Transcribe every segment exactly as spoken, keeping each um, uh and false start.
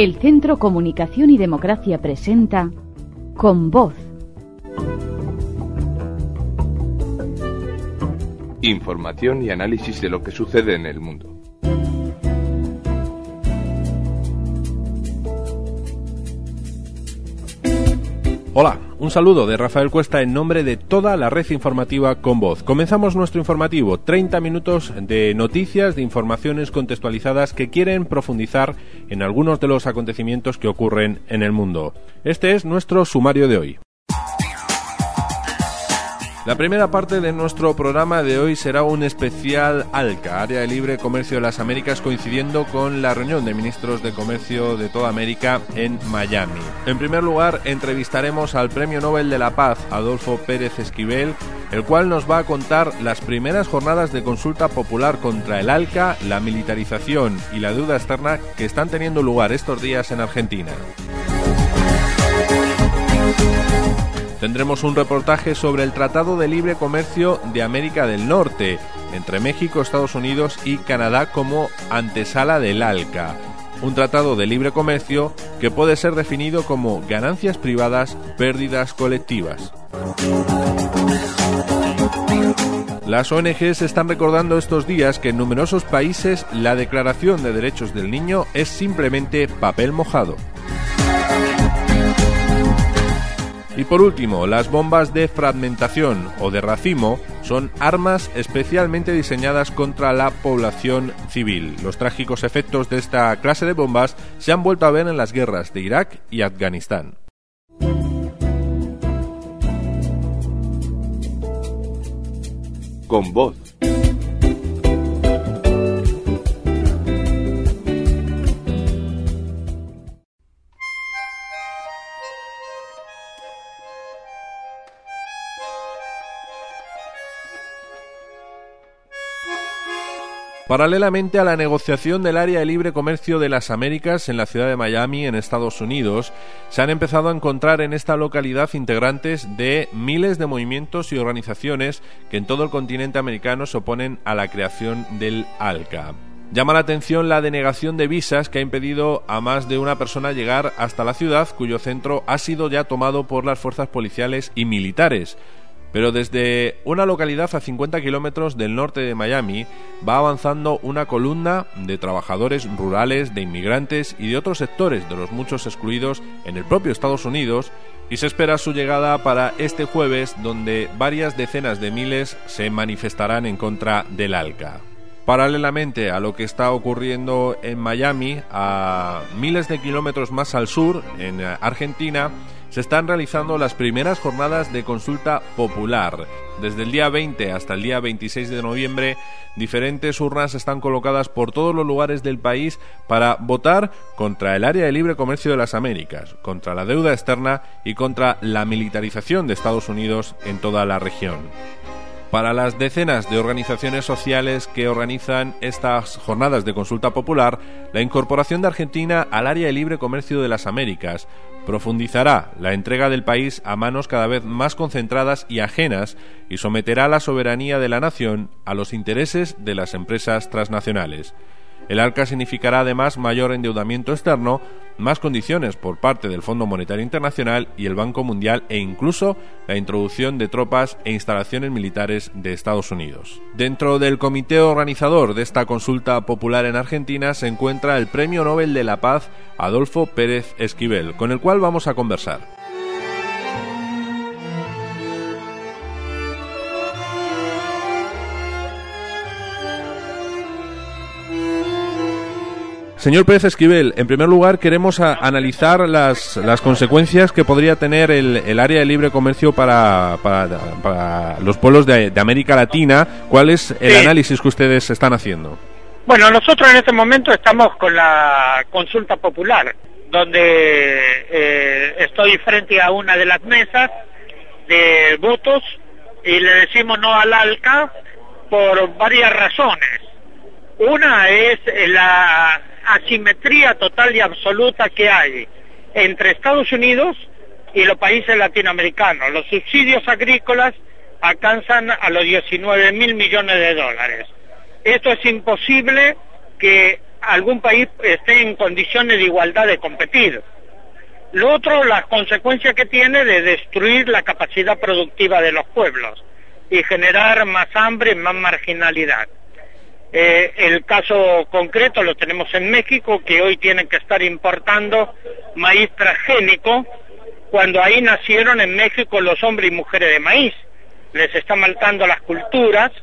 El Centro Comunicación y Democracia presenta Con Voz. Información y análisis de lo que sucede en el mundo. Hola, un saludo de Rafael Cuesta en nombre de toda la red informativa Con Voz. Comenzamos nuestro informativo, treinta minutos de noticias, de informaciones contextualizadas que quieren profundizar en algunos de los acontecimientos que ocurren en el mundo. Este es nuestro sumario de hoy. La primera parte de nuestro programa de hoy será un especial ALCA, Área de Libre Comercio de las Américas, coincidiendo con la reunión de ministros de comercio de toda América en Miami. En primer lugar, entrevistaremos al Premio Nobel de la Paz, Adolfo Pérez Esquivel, el cual nos va a contar las primeras jornadas de consulta popular contra el ALCA, la militarización y la deuda externa que están teniendo lugar estos días en Argentina. Tendremos un reportaje sobre el Tratado de Libre Comercio de América del Norte, entre México, Estados Unidos y Canadá como antesala del ALCA. Un tratado de libre comercio que puede ser definido como ganancias privadas, pérdidas colectivas. Las O N Ges están recordando estos días que en numerosos países la Declaración de Derechos del Niño es simplemente papel mojado. Y por último, las bombas de fragmentación o de racimo son armas especialmente diseñadas contra la población civil. Los trágicos efectos de esta clase de bombas se han vuelto a ver en las guerras de Irak y Afganistán. Con Voz. Paralelamente a la negociación del Área de Libre Comercio de las Américas en la ciudad de Miami, en Estados Unidos, se han empezado a encontrar en esta localidad integrantes de miles de movimientos y organizaciones que en todo el continente americano se oponen a la creación del ALCA. Llama la atención la denegación de visas que ha impedido a más de una persona llegar hasta la ciudad, cuyo centro ha sido ya tomado por las fuerzas policiales y militares. Pero desde una localidad a cincuenta kilómetros del norte de Miami va avanzando una columna de trabajadores rurales, de inmigrantes y de otros sectores de los muchos excluidos en el propio Estados Unidos, y se espera su llegada para este jueves, donde varias decenas de miles se manifestarán en contra del ALCA. Paralelamente a lo que está ocurriendo en Miami, a miles de kilómetros más al sur, en Argentina, se están realizando las primeras jornadas de consulta popular. Desde el día veinte hasta el día veintiséis de noviembre, diferentes urnas están colocadas por todos los lugares del país para votar contra el Área de Libre Comercio de las Américas, contra la deuda externa y contra la militarización de Estados Unidos en toda la región. Para las decenas de organizaciones sociales que organizan estas jornadas de consulta popular, la incorporación de Argentina al Área de Libre Comercio de las Américas profundizará la entrega del país a manos cada vez más concentradas y ajenas y someterá la soberanía de la nación a los intereses de las empresas transnacionales. El ALCA significará además mayor endeudamiento externo, más condiciones por parte del Fondo Monetario Internacional y el Banco Mundial e incluso la introducción de tropas e instalaciones militares de Estados Unidos. Dentro del comité organizador de esta consulta popular en Argentina se encuentra el Premio Nobel de la Paz Adolfo Pérez Esquivel, con el cual vamos a conversar. Señor Pérez Esquivel, en primer lugar queremos a, analizar las, las consecuencias que podría tener el, el área de libre comercio para, para, para los pueblos de, de América Latina. ¿Cuál es el sí. análisis que ustedes están haciendo? Bueno, nosotros en este momento estamos con la consulta popular, donde eh, estoy frente a una de las mesas de votos y le decimos no al ALCA por varias razones. Una es la asimetría total y absoluta que hay entre Estados Unidos y los países latinoamericanos. Los subsidios agrícolas alcanzan a los diecinueve mil millones de dólares. Esto es imposible que algún país esté en condiciones de igualdad de competir. Lo otro, las consecuencias que tiene de destruir la capacidad productiva de los pueblos y generar más hambre, más marginalidad. Eh, el caso concreto lo tenemos en México, que hoy tienen que estar importando maíz transgénico, cuando ahí nacieron en México los hombres y mujeres de maíz. Les está matando las culturas.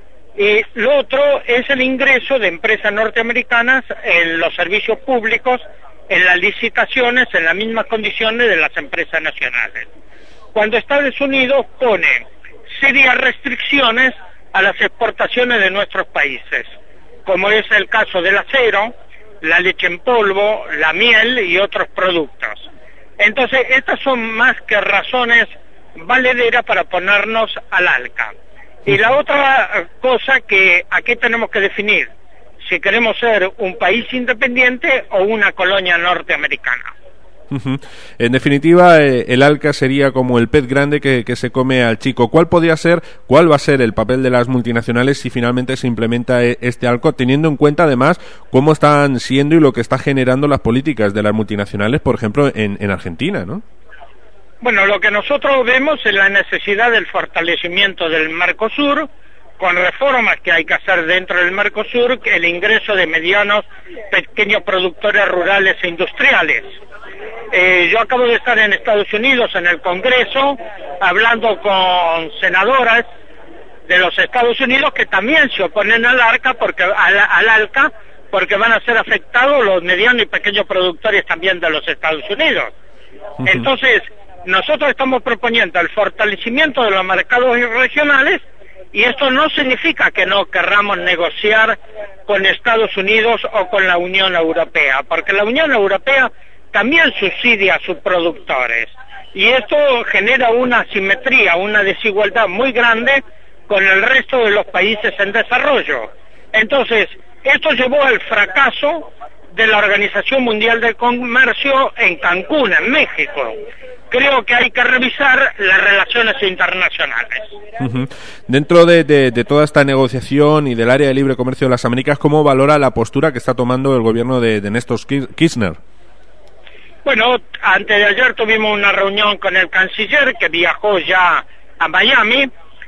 Y lo otro es el ingreso de empresas norteamericanas en los servicios públicos, en las licitaciones, en las mismas condiciones de las empresas nacionales. Cuando Estados Unidos pone serias restricciones a las exportaciones de nuestros países, como es el caso del acero, la leche en polvo, la miel y otros productos. Entonces, estas son más que razones valederas para ponernos al alca. Y la otra cosa que aquí tenemos que definir, si queremos ser un país independiente o una colonia norteamericana. Uh-huh. En definitiva, eh, el ALCA sería como el pez grande que, que se come al chico. ¿Cuál podría ser, cuál va a ser el papel de las multinacionales si finalmente se implementa este ALCA, teniendo en cuenta además cómo están siendo y lo que está generando las políticas de las multinacionales, por ejemplo, en, en Argentina, ¿no? Bueno, lo que nosotros vemos es la necesidad del fortalecimiento del Mercosur, con reformas que hay que hacer dentro del Mercosur, el ingreso de medianos, pequeños productores rurales e industriales. Eh, yo acabo de estar en Estados Unidos, en el Congreso, hablando con senadoras de los Estados Unidos que también se oponen al ALCA porque, al, al ALCA porque van a ser afectados los medianos y pequeños productores también de los Estados Unidos. Uh-huh. Entonces, nosotros estamos proponiendo el fortalecimiento de los mercados regionales, y esto no significa que no querramos negociar con Estados Unidos o con la Unión Europea, porque la Unión Europea también subsidia a sus productores, y esto genera una asimetría, una desigualdad muy grande con el resto de los países en desarrollo. Entonces, esto llevó al fracaso de la Organización Mundial del Comercio en Cancún, en México. Creo que hay que revisar las relaciones internacionales. Uh-huh. Dentro de, de, de toda esta negociación y del área de libre comercio de las Américas, ¿cómo valora la postura que está tomando el gobierno de, de Néstor Kirchner? Bueno, antes de ayer tuvimos una reunión con el canciller que viajó ya a Miami,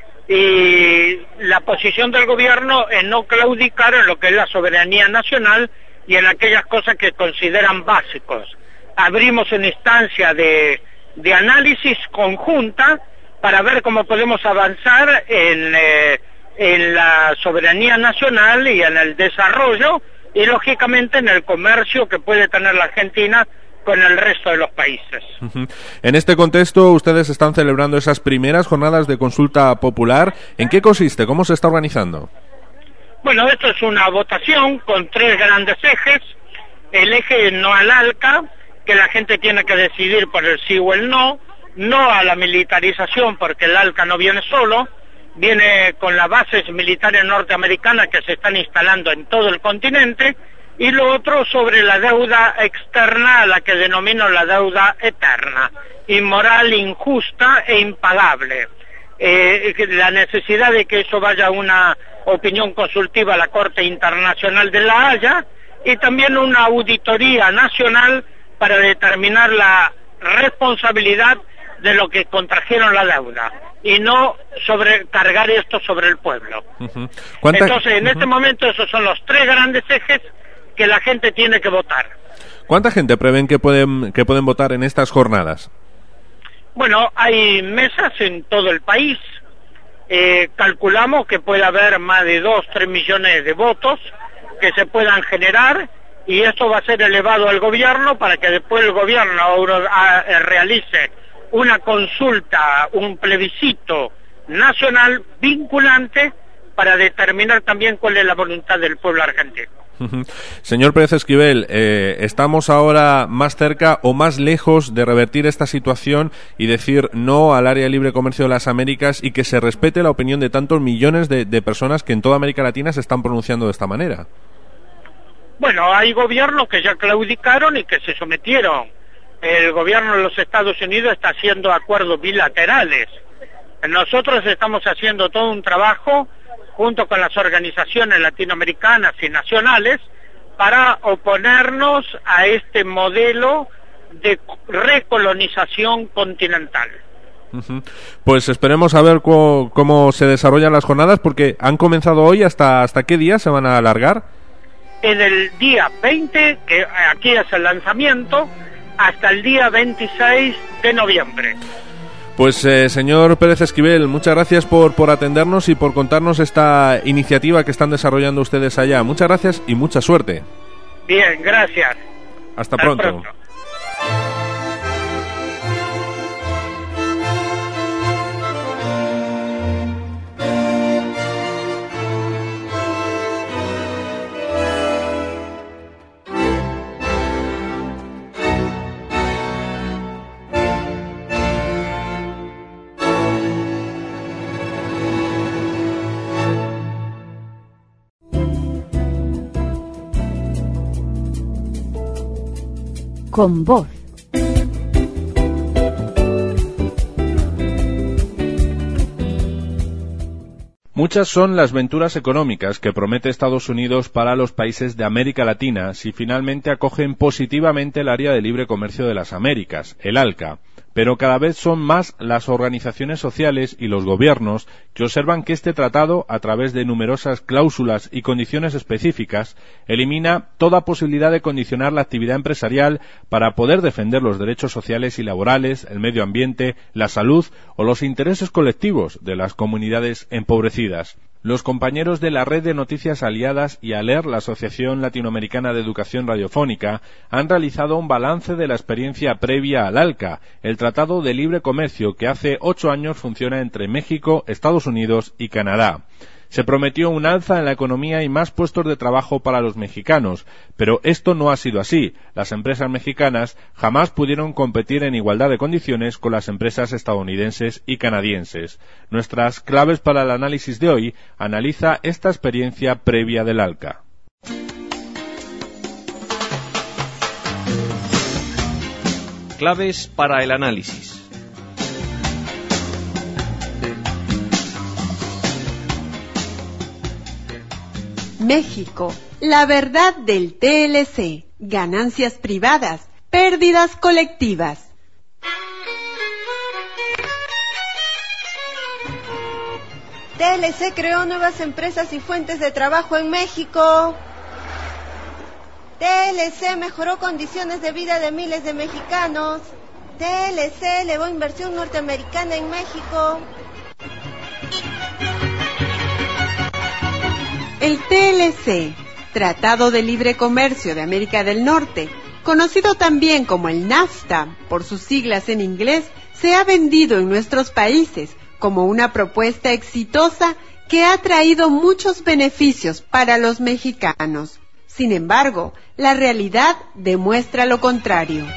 y la posición del gobierno es no claudicar en lo que es la soberanía nacional y en aquellas cosas que consideran básicos. Abrimos una instancia de, de análisis conjunta para ver cómo podemos avanzar en, eh, en la soberanía nacional y en el desarrollo, y lógicamente en el comercio que puede tener la Argentina con el resto de los países. Uh-huh. En este contexto, ustedes están celebrando esas primeras jornadas de consulta popular. ¿En qué consiste? ¿Cómo se está organizando? Bueno, esto es una votación con tres grandes ejes. El eje no al ALCA, que la gente tiene que decidir por el sí o el no. No a la militarización, porque el ALCA no viene solo, viene con las bases militares norteamericanas que se están instalando en todo el continente. Y lo otro sobre la deuda externa, a la que denomino la deuda eterna, inmoral, injusta e impagable. Eh, la necesidad de que eso vaya a una opinión consultiva a la Corte Internacional de La Haya, y también una auditoría nacional para determinar la responsabilidad de lo que contrajeron la deuda y no sobrecargar esto sobre el pueblo. Uh-huh. Entonces, en uh-huh. este momento esos son los tres grandes ejes que la gente tiene que votar. ¿Cuánta gente prevén que pueden que pueden votar en estas jornadas? Bueno, hay mesas en todo el país. Eh, calculamos que puede haber más de dos, tres millones de votos que se puedan generar, y esto va a ser elevado al gobierno para que después el gobierno realice una consulta, un plebiscito nacional vinculante para determinar también cuál es la voluntad del pueblo argentino. Señor Pérez Esquivel, eh, ¿estamos ahora más cerca o más lejos de revertir esta situación y decir no al área de libre comercio de las Américas y que se respete la opinión de tantos millones de, de personas que en toda América Latina se están pronunciando de esta manera? Bueno, hay gobiernos que ya claudicaron y que se sometieron. El gobierno de los Estados Unidos está haciendo acuerdos bilaterales. Nosotros estamos haciendo todo un trabajo junto con las organizaciones latinoamericanas y nacionales para oponernos a este modelo de recolonización continental. Uh-huh. Pues esperemos a ver co- cómo se desarrollan las jornadas, porque han comenzado hoy. ¿Hasta hasta qué día se van a alargar? En el día veinte, que aquí es el lanzamiento, hasta el día veintiséis de noviembre. Pues eh, señor Pérez Esquivel, muchas gracias por, por atendernos y por contarnos esta iniciativa que están desarrollando ustedes allá. Muchas gracias y mucha suerte. Bien, gracias. Hasta, Hasta pronto. pronto. Con voz. Muchas son las venturas económicas que promete Estados Unidos para los países de América Latina si finalmente acogen positivamente el Área de Libre Comercio de las Américas, el ALCA. Pero cada vez son más las organizaciones sociales y los gobiernos que observan que este tratado, a través de numerosas cláusulas y condiciones específicas, elimina toda posibilidad de condicionar la actividad empresarial para poder defender los derechos sociales y laborales, el medio ambiente, la salud o los intereses colectivos de las comunidades empobrecidas. Los compañeros de la Red de Noticias Aliadas y ALER, la Asociación Latinoamericana de Educación Radiofónica, han realizado un balance de la experiencia previa al ALCA, el Tratado de Libre Comercio que hace ocho años funciona entre México, Estados Unidos y Canadá. Se prometió un alza en la economía y más puestos de trabajo para los mexicanos, pero esto no ha sido así. Las empresas mexicanas jamás pudieron competir en igualdad de condiciones con las empresas estadounidenses y canadienses. Nuestras claves para el análisis de hoy analiza esta experiencia previa del ALCA. Claves para el análisis. México, la verdad del T L C, ganancias privadas, pérdidas colectivas. T L C creó nuevas empresas y fuentes de trabajo en México. T L C mejoró condiciones de vida de miles de mexicanos. T L C elevó inversión norteamericana en México. El T L C, Tratado de Libre Comercio de América del Norte, conocido también como el NAFTA, por sus siglas en inglés, se ha vendido en nuestros países como una propuesta exitosa que ha traído muchos beneficios para los mexicanos. Sin embargo, la realidad demuestra lo contrario.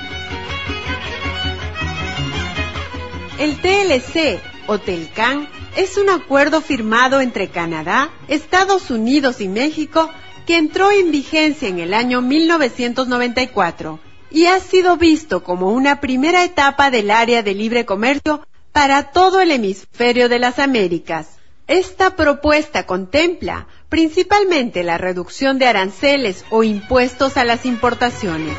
El T L C, o TELCAN, es un acuerdo firmado entre Canadá, Estados Unidos y México que entró en vigencia en el año mil novecientos noventa y cuatro y ha sido visto como una primera etapa del área de libre comercio para todo el hemisferio de las Américas. Esta propuesta contempla principalmente la reducción de aranceles o impuestos a las importaciones.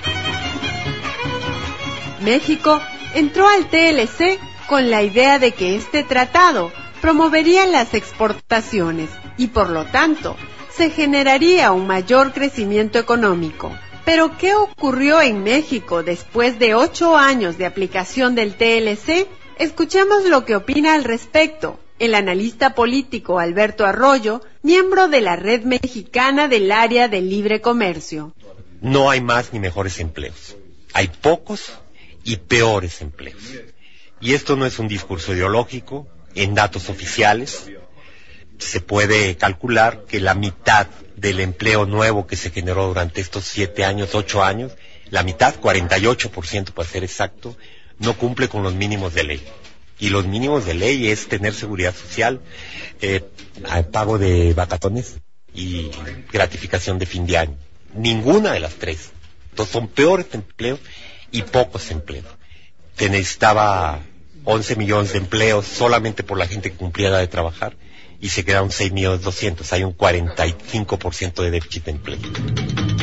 México entró al T L C con la idea de que este tratado promovería las exportaciones y, por lo tanto, se generaría un mayor crecimiento económico. Pero, ¿qué ocurrió en México después de ocho años de aplicación del T L C? Escuchemos lo que opina al respecto el analista político Alberto Arroyo, miembro de la Red Mexicana del Área de Libre Comercio. No hay más ni mejores empleos. Hay pocos y peores empleos. Y esto no es un discurso ideológico. En datos oficiales se puede calcular que la mitad del empleo nuevo que se generó durante estos siete años, ocho años, la mitad, cuarenta y ocho por ciento para ser exacto, no cumple con los mínimos de ley. Y los mínimos de ley es tener seguridad social, eh, pago de vacaciones y gratificación de fin de año. Ninguna de las tres. Entonces son peores empleos y pocos empleos. Se necesitaba once millones de empleos solamente por la gente que cumplía la de trabajar y se quedaron seis millones doscientos. Hay un cuarenta y cinco por ciento de déficit de empleo.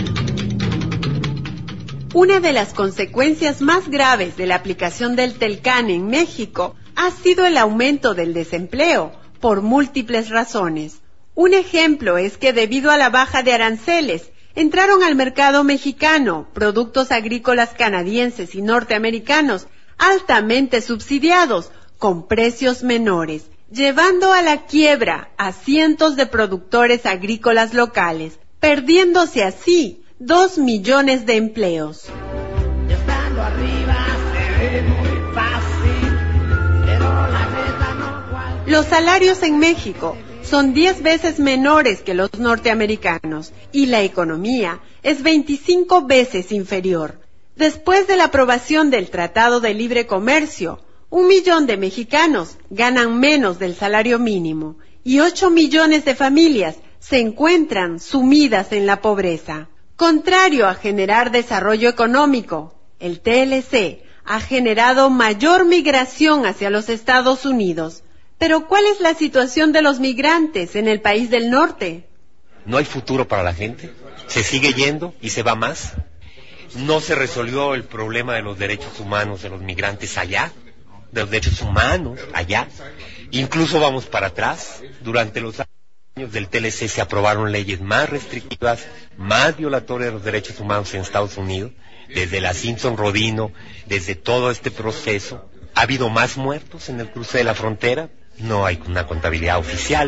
Una de las consecuencias más graves de la aplicación del Telcán en México ha sido el aumento del desempleo, por múltiples razones. Un ejemplo es que debido a la baja de aranceles, entraron al mercado mexicano productos agrícolas canadienses y norteamericanos altamente subsidiados, con precios menores, llevando a la quiebra a cientos de productores agrícolas locales, perdiéndose así dos millones de empleos. Estando arriba se ve muy fácil, pero la neta no cual... Los salarios en México son diez veces menores que los norteamericanos y la economía es veinticinco veces inferior. Después de la aprobación del Tratado de Libre Comercio, un millón de mexicanos ganan menos del salario mínimo y ocho millones de familias se encuentran sumidas en la pobreza. Contrario a generar desarrollo económico, el T L C ha generado mayor migración hacia los Estados Unidos. Pero ¿cuál es la situación de los migrantes en el país del norte? No hay futuro para la gente, se sigue yendo y se va más. No se resolvió el problema de los derechos humanos de los migrantes allá, de los derechos humanos allá. Incluso vamos para atrás. Durante los años del T L C se aprobaron leyes más restrictivas, más violatorias de los derechos humanos en Estados Unidos, desde la Simpson-Rodino, desde todo este proceso. ¿Ha habido más muertos en el cruce de la frontera? No hay una contabilidad oficial.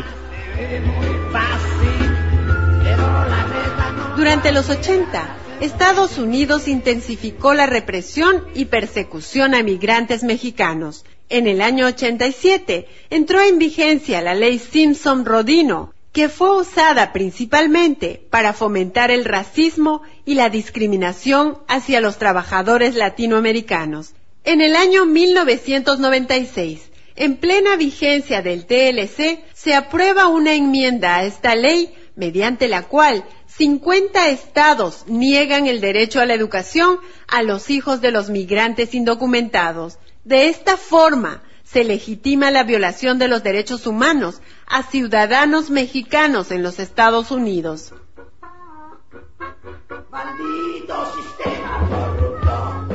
Durante los ochenta, Estados Unidos intensificó la represión y persecución a migrantes mexicanos. En el año ochenta y siete entró en vigencia la ley Simpson-Rodino, que fue usada principalmente para fomentar el racismo y la discriminación hacia los trabajadores latinoamericanos. En el año mil novecientos noventa y seis, en plena vigencia del T L C, se aprueba una enmienda a esta ley mediante la cual cincuenta estados niegan el derecho a la educación a los hijos de los migrantes indocumentados. De esta forma, se legitima la violación de los derechos humanos a ciudadanos mexicanos en los Estados Unidos. ¡Maldito sistema corrupto!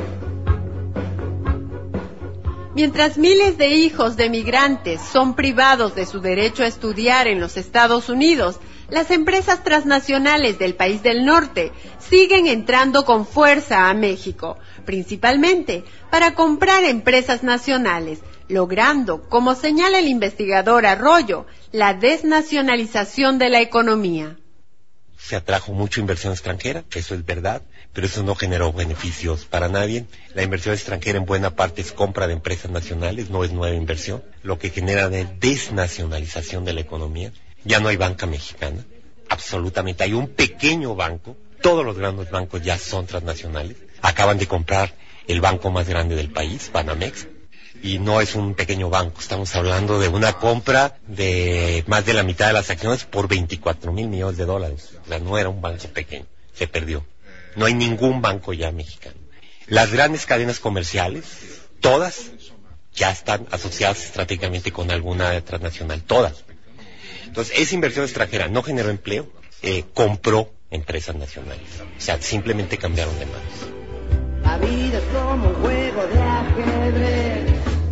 Mientras miles de hijos de migrantes son privados de su derecho a estudiar en los Estados Unidos, las empresas transnacionales del país del norte siguen entrando con fuerza a México, principalmente para comprar empresas nacionales, logrando, como señala el investigador Arroyo, la desnacionalización de la economía. Se atrajo mucha inversión extranjera, eso es verdad, pero eso no generó beneficios para nadie. La inversión extranjera en buena parte es compra de empresas nacionales, no es nueva inversión, lo que genera de desnacionalización de la economía. Ya no hay banca mexicana, absolutamente. Hay un pequeño banco, todos los grandes bancos ya son transnacionales. Acaban de comprar el banco más grande del país, Banamex, y no es un pequeño banco, estamos hablando de una compra de más de la mitad de las acciones por veinticuatro mil millones de dólares. O sea, no era un banco pequeño, se perdió. No hay ningún banco ya mexicano. Las grandes cadenas comerciales, todas, ya están asociadas estratégicamente con alguna transnacional, todas. Entonces, esa inversión extranjera no generó empleo, eh, compró empresas nacionales. O sea, simplemente cambiaron de manos. La vida es como un juego de ajedrez.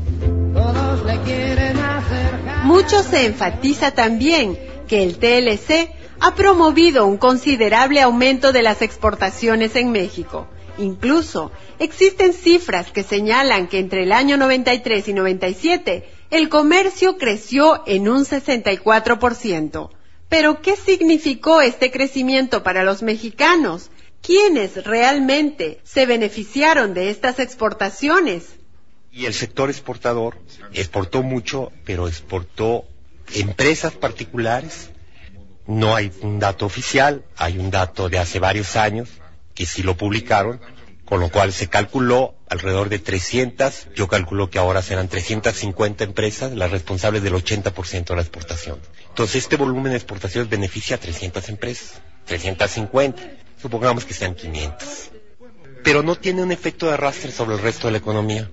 Todos le quieren hacer... Mucho se enfatiza también que el T L C ha promovido un considerable aumento de las exportaciones en México. Incluso existen cifras que señalan que entre el año noventa y tres y noventa y siete el comercio creció en un sesenta y cuatro por ciento. Pero ¿qué significó este crecimiento para los mexicanos? ¿Quiénes realmente se beneficiaron de estas exportaciones? Y el sector exportador exportó mucho, pero exportó empresas particulares. No hay un dato oficial, hay un dato de hace varios años que sí lo publicaron, con lo cual se calculó alrededor de trescientas, yo calculo que ahora serán trescientas cincuenta empresas las responsables del ochenta por ciento de la exportación. Entonces este volumen de exportaciones beneficia a trescientas empresas, trescientas cincuenta, supongamos que sean quinientas. Pero no tiene un efecto de arrastre sobre el resto de la economía.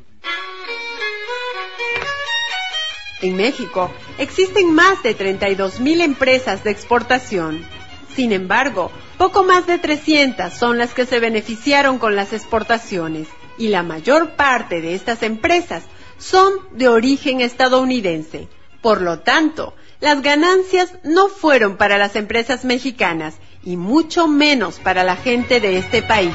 En México existen más de treinta y dos mil empresas de exportación. Sin embargo, Poco más de trescientas son las que se beneficiaron con las exportaciones, y la mayor parte de estas empresas son de origen estadounidense. Por lo tanto, las ganancias no fueron para las empresas mexicanas, y mucho menos para la gente de este país.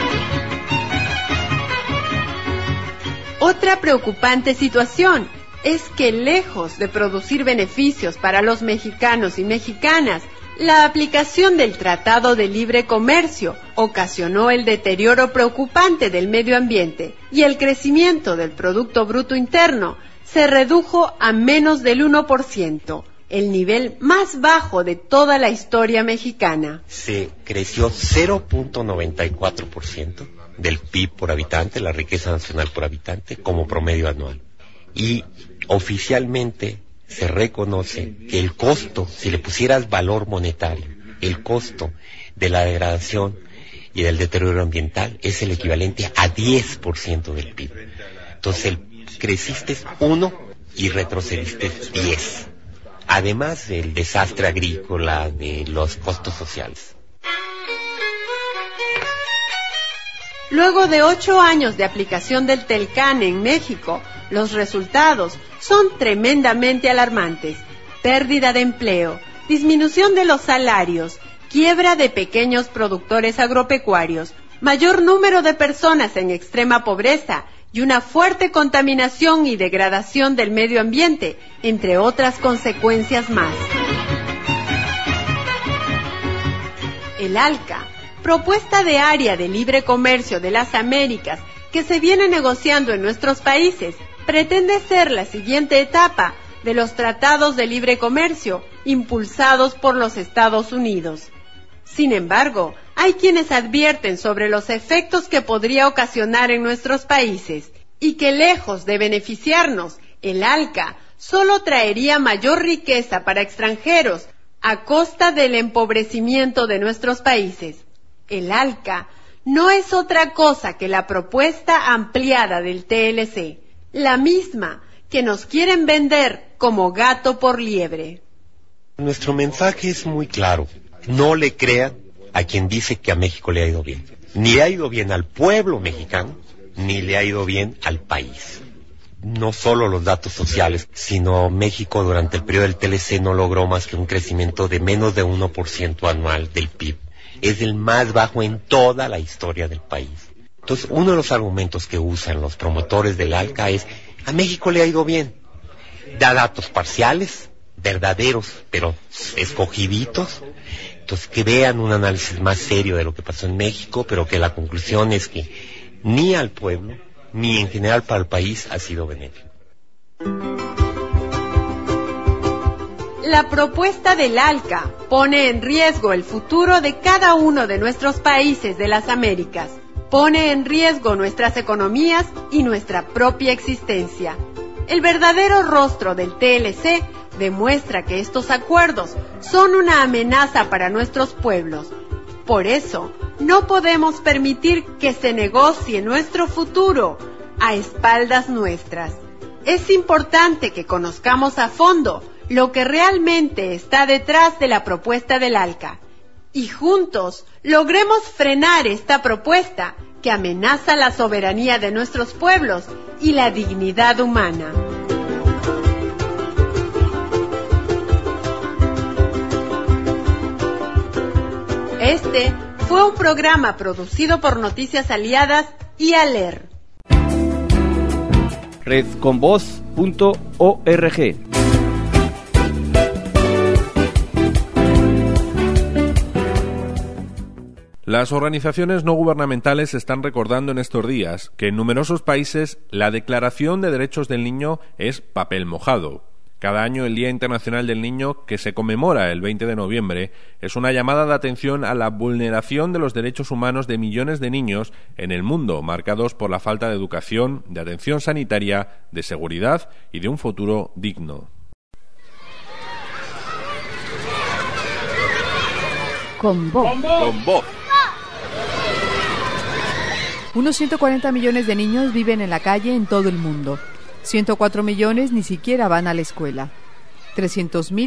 Otra preocupante situación es que, lejos de producir beneficios para los mexicanos y mexicanas, la aplicación del Tratado de Libre Comercio ocasionó el deterioro preocupante del medio ambiente y el crecimiento del Producto Bruto Interno se redujo a menos del uno por ciento, el nivel más bajo de toda la historia mexicana. Se creció cero punto noventa y cuatro por ciento del P I B por habitante, la riqueza nacional por habitante, como promedio anual. Y oficialmente se reconoce que el costo, si le pusieras valor monetario, el costo de la degradación y del deterioro ambiental es el equivalente a diez por ciento del P I B. Entonces, el, creciste uno y retrocediste diez. Además del desastre agrícola, de los costos sociales. Luego de ocho años de aplicación del Telcán en México, los resultados son tremendamente alarmantes. Pérdida de empleo, disminución de los salarios, quiebra de pequeños productores agropecuarios, mayor número de personas en extrema pobreza y una fuerte contaminación y degradación del medio ambiente, entre otras consecuencias más. El ALCA, propuesta de área de libre comercio de las Américas que se viene negociando en nuestros países, pretende ser la siguiente etapa de los tratados de libre comercio impulsados por los Estados Unidos. Sin embargo, hay quienes advierten sobre los efectos que podría ocasionar en nuestros países y que, lejos de beneficiarnos, el ALCA solo traería mayor riqueza para extranjeros a costa del empobrecimiento de nuestros países. El ALCA no es otra cosa que la propuesta ampliada del T L C, la misma que nos quieren vender como gato por liebre. Nuestro mensaje es muy claro. No le crean a quien dice que a México le ha ido bien. Ni le ha ido bien al pueblo mexicano, ni le ha ido bien al país. No solo los datos sociales, sino México durante el periodo del T L C no logró más que un crecimiento de menos de uno por ciento anual del P I B. Es el más bajo en toda la historia del país. Entonces, uno de los argumentos que usan los promotores del ALCA es: a México le ha ido bien. Da datos parciales, verdaderos, pero escogiditos. Entonces, que vean un análisis más serio de lo que pasó en México, pero que la conclusión es que ni al pueblo, ni en general para el país ha sido benéfico. La propuesta del ALCA pone en riesgo el futuro de cada uno de nuestros países de las Américas. Pone en riesgo nuestras economías y nuestra propia existencia. El verdadero rostro del T L C demuestra que estos acuerdos son una amenaza para nuestros pueblos. Por eso, no podemos permitir que se negocie nuestro futuro a espaldas nuestras. Es importante que conozcamos a fondo lo que realmente está detrás de la propuesta del ALCA y juntos logremos frenar esta propuesta que amenaza la soberanía de nuestros pueblos y la dignidad humana. Este fue un programa producido por Noticias Aliadas y ALER. red con voz punto org. Las organizaciones no gubernamentales están recordando en estos días que en numerosos países la Declaración de Derechos del Niño es papel mojado. Cada año el Día Internacional del Niño, que se conmemora el veinte de noviembre, es una llamada de atención a la vulneración de los derechos humanos de millones de niños en el mundo, marcados por la falta de educación, de atención sanitaria, de seguridad y de un futuro digno. Con voz. Con voz. Unos ciento cuarenta millones de niños viven en la calle en todo el mundo. ciento cuatro millones ni siquiera van a la escuela. trescientos mil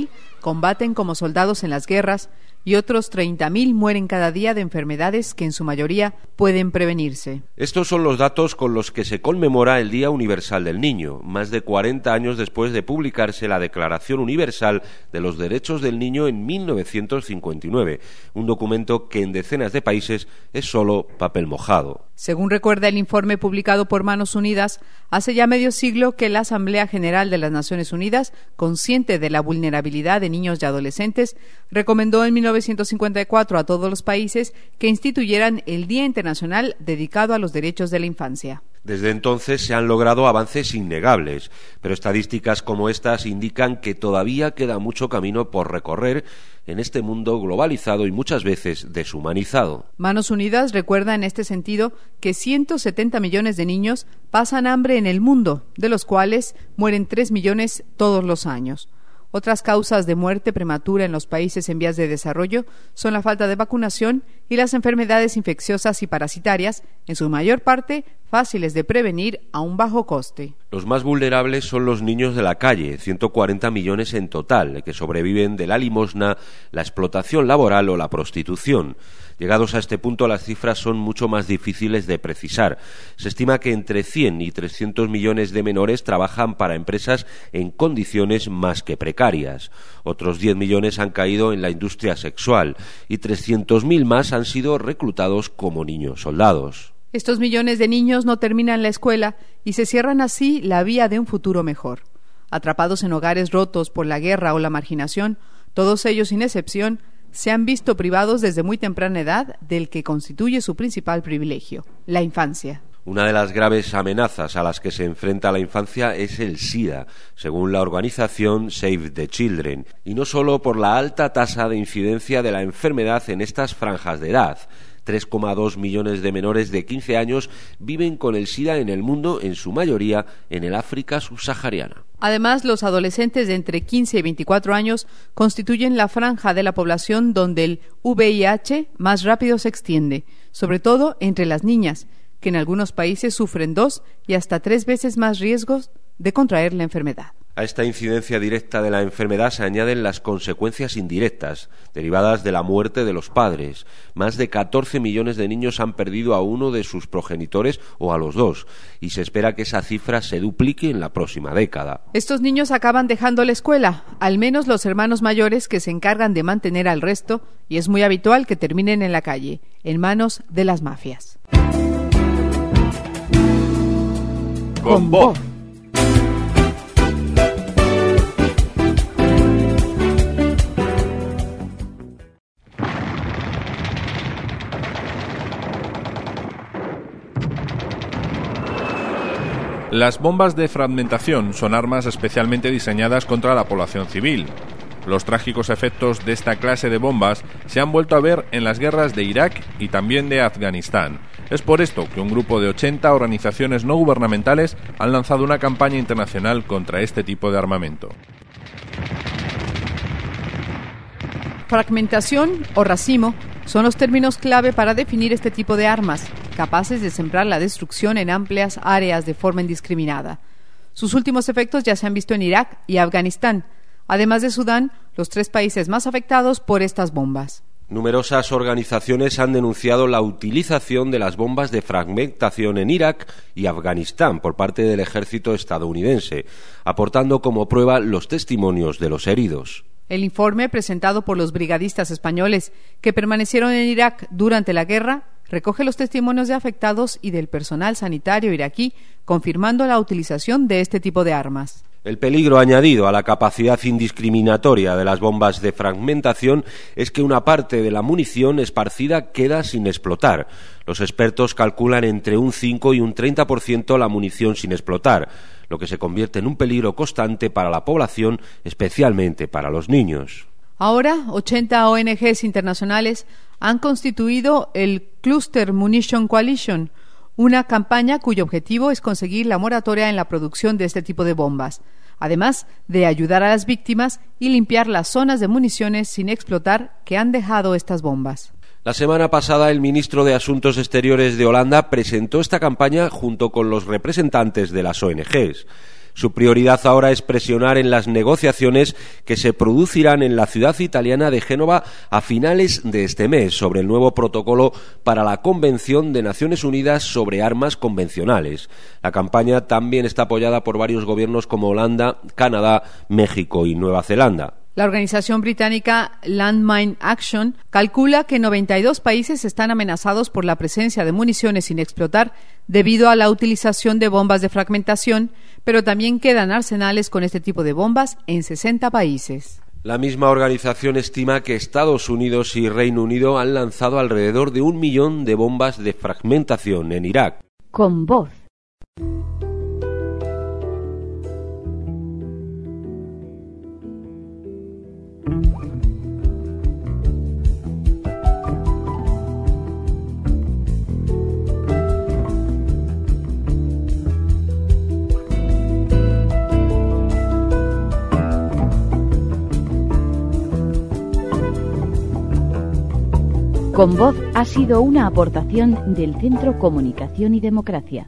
combaten como soldados en las guerras y otros treinta mil mueren cada día de enfermedades que en su mayoría pueden prevenirse. Estos son los datos con los que se conmemora el Día Universal del Niño, más de cuarenta años después de publicarse la Declaración Universal de los Derechos del Niño en mil novecientos cincuenta y nueve, un documento que en decenas de países es solo papel mojado. Según recuerda el informe publicado por Manos Unidas, hace ya medio siglo que la Asamblea General de las Naciones Unidas, consciente de la vulnerabilidad de niños y adolescentes, recomendó en mil novecientos cincuenta y cuatro a todos los países que instituyeran el Día Internacional dedicado a los derechos de la infancia. Desde entonces se han logrado avances innegables, pero estadísticas como estas indican que todavía queda mucho camino por recorrer en este mundo globalizado y muchas veces deshumanizado. Manos Unidas recuerda en este sentido que ciento setenta millones de niños pasan hambre en el mundo, de los cuales mueren tres millones todos los años. Otras causas de muerte prematura en los países en vías de desarrollo son la falta de vacunación y las enfermedades infecciosas y parasitarias, en su mayor parte fáciles de prevenir a un bajo coste. Los más vulnerables son los niños de la calle, ciento cuarenta millones en total, que sobreviven de la limosna, la explotación laboral o la prostitución. Llegados a este punto, las cifras son mucho más difíciles de precisar. Se estima que entre cien y trescientos millones de menores trabajan para empresas en condiciones más que precarias. Otros diez millones han caído en la industria sexual y trescientos mil más han sido reclutados como niños soldados. Estos millones de niños no terminan la escuela y se cierran así la vía de un futuro mejor. Atrapados en hogares rotos por la guerra o la marginación, todos ellos sin excepción, se han visto privados desde muy temprana edad del que constituye su principal privilegio, la infancia. Una de las graves amenazas a las que se enfrenta la infancia es el SIDA, según la organización Save the Children, y no solo por la alta tasa de incidencia de la enfermedad en estas franjas de edad. tres coma dos millones de menores de quince años viven con el SIDA en el mundo, en su mayoría en el África subsahariana. Además, los adolescentes de entre quince y veinticuatro años constituyen la franja de la población donde el V I H más rápido se extiende, sobre todo entre las niñas, que en algunos países sufren dos y hasta tres veces más riesgos de contraer la enfermedad. A esta incidencia directa de la enfermedad se añaden las consecuencias indirectas, derivadas de la muerte de los padres. Más de catorce millones de niños han perdido a uno de sus progenitores o a los dos, y se espera que esa cifra se duplique en la próxima década. Estos niños acaban dejando la escuela, al menos los hermanos mayores que se encargan de mantener al resto, y es muy habitual que terminen en la calle, en manos de las mafias. Con voz. Las bombas de fragmentación son armas especialmente diseñadas contra la población civil. Los trágicos efectos de esta clase de bombas se han vuelto a ver en las guerras de Irak y también de Afganistán. Es por esto que un grupo de ochenta organizaciones no gubernamentales han lanzado una campaña internacional contra este tipo de armamento. Fragmentación o racimo son los términos clave para definir este tipo de armas, capaces de sembrar la destrucción en amplias áreas de forma indiscriminada. Sus últimos efectos ya se han visto en Irak y Afganistán, además de Sudán, los tres países más afectados por estas bombas. Numerosas organizaciones han denunciado la utilización de las bombas de fragmentación en Irak y Afganistán por parte del ejército estadounidense, aportando como prueba los testimonios de los heridos. El informe presentado por los brigadistas españoles que permanecieron en Irak durante la guerra recoge los testimonios de afectados y del personal sanitario iraquí, confirmando la utilización de este tipo de armas. El peligro añadido a la capacidad indiscriminatoria de las bombas de fragmentación es que una parte de la munición esparcida queda sin explotar. Los expertos calculan entre un cinco y un treinta por ciento la munición sin explotar, lo que se convierte en un peligro constante para la población, especialmente para los niños. Ahora, ochenta O N Ges internacionales han constituido el Cluster Munition Coalition, una campaña cuyo objetivo es conseguir la moratoria en la producción de este tipo de bombas, además de ayudar a las víctimas y limpiar las zonas de municiones sin explotar que han dejado estas bombas. La semana pasada, el ministro de Asuntos Exteriores de Holanda presentó esta campaña junto con los representantes de las O N Ges. Su prioridad ahora es presionar en las negociaciones que se producirán en la ciudad italiana de Génova a finales de este mes sobre el nuevo protocolo para la Convención de Naciones Unidas sobre armas convencionales. La campaña también está apoyada por varios gobiernos como Holanda, Canadá, México y Nueva Zelanda. La organización británica Landmine Action calcula que noventa y dos países están amenazados por la presencia de municiones sin explotar debido a la utilización de bombas de fragmentación, pero también quedan arsenales con este tipo de bombas en sesenta países. La misma organización estima que Estados Unidos y Reino Unido han lanzado alrededor de un millón de bombas de fragmentación en Irak. Con voz. Con voz ha sido una aportación del Centro Comunicación y Democracia.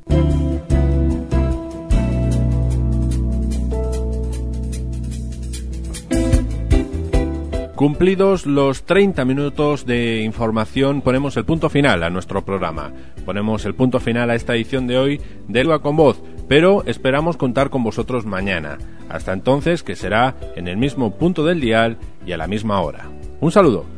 Cumplidos los treinta minutos de información, ponemos el punto final a nuestro programa. Ponemos el punto final a esta edición de hoy de Elba con Voz, pero esperamos contar con vosotros mañana. Hasta entonces, que será en el mismo punto del dial y a la misma hora. Un saludo.